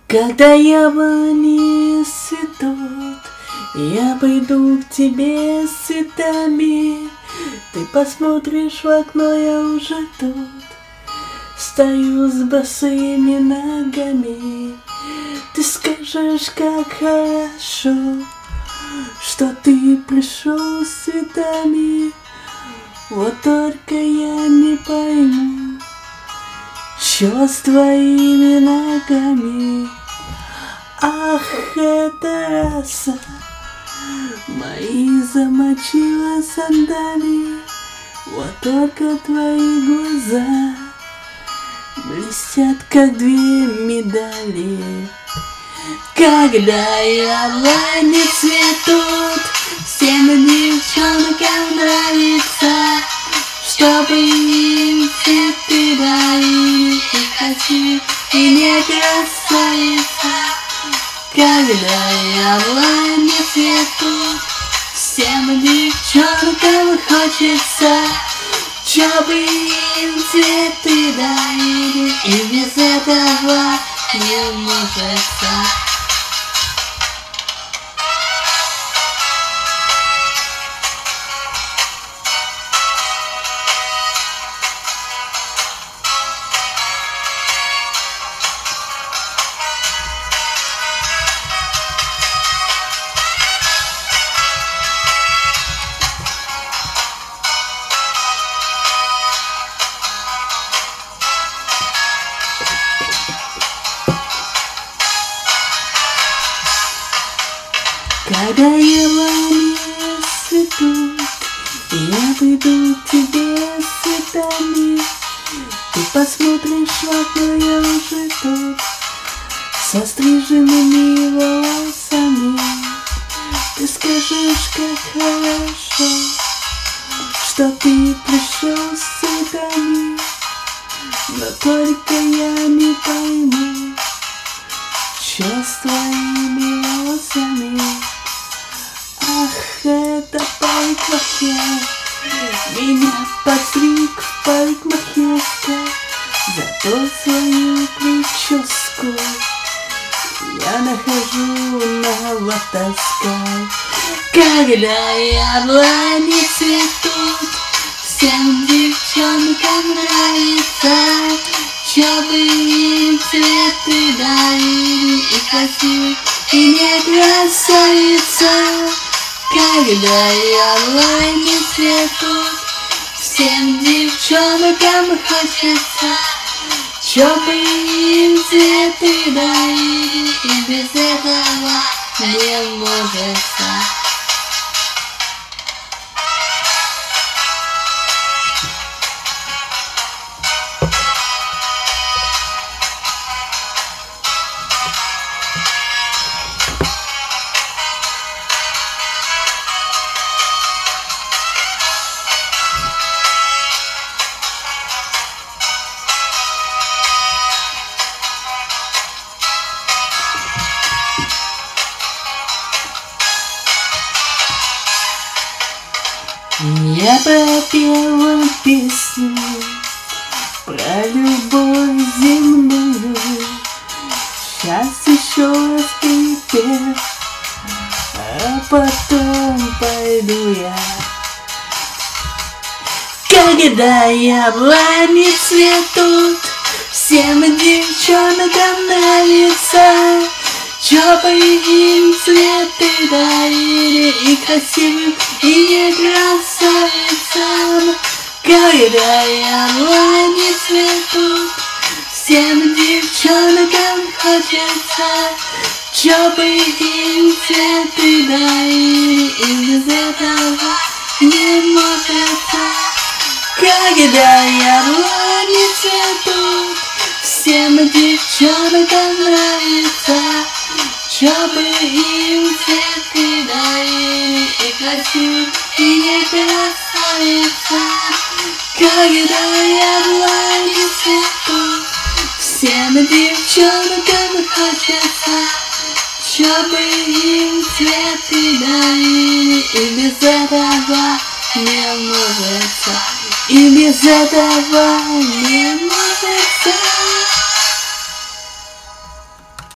Когда яблони цветут, я пойду к тебе с цветами. Ты посмотришь в окно, я уже тут стою с босыми ногами. Ты скажешь, как хорошо, что ты пришел с цветами. Вот только я не пойму, чё с твоими ногами. Ах, эта роса мои замочила сандали. Вот только твои глаза блестят, как две медали. Когда яблони цветут, всем девчонкам нравится, чтобы им цветы дарили, и красивый, и не красавица. Когда яблони цветут, всем девчонкам хочется, чтобы им цветы дарили, и без этого не мужется. Когда яблони цветут, я приду к тебе с цветами. Ты посмотришь в окно, я уже тут со стриженными волосами. Ты скажешь, как хорошо, что ты пришел с цветами. Но только я не пойму, чё с твоими волосами. Ах, это парикмахер меня подстриг в парикмахерской. Зато свою прическу я нахожу на Лотовской. Когда яблони цветут, всем девчонкам нравится, чтобы им цветы дарили, и красивый, и не красавица. Когда яблони цветут, всем девчонкам хочется, чтобы им цветы дарили, и без этого не мужется. Я пропела песню про любовь земную. Сейчас еще раз припев, а потом пойду я. Когда яблони цветут, всем девчонкам нравится, чтобы им цветы дарили, и красивым, и не красавицам. Когда яблони цветут, всем девчонкам хочется, чтобы им цветы дарили, и без этого не мужется. Когда яблони цветут, всем девчонкам нравится, чтобы им цветы дарили, и красивым, и не красавица. Когда яблони цветут, всем девчонкам хочется, чтобы им цветы дарили, и без этого не мужется, и без этого не мужется.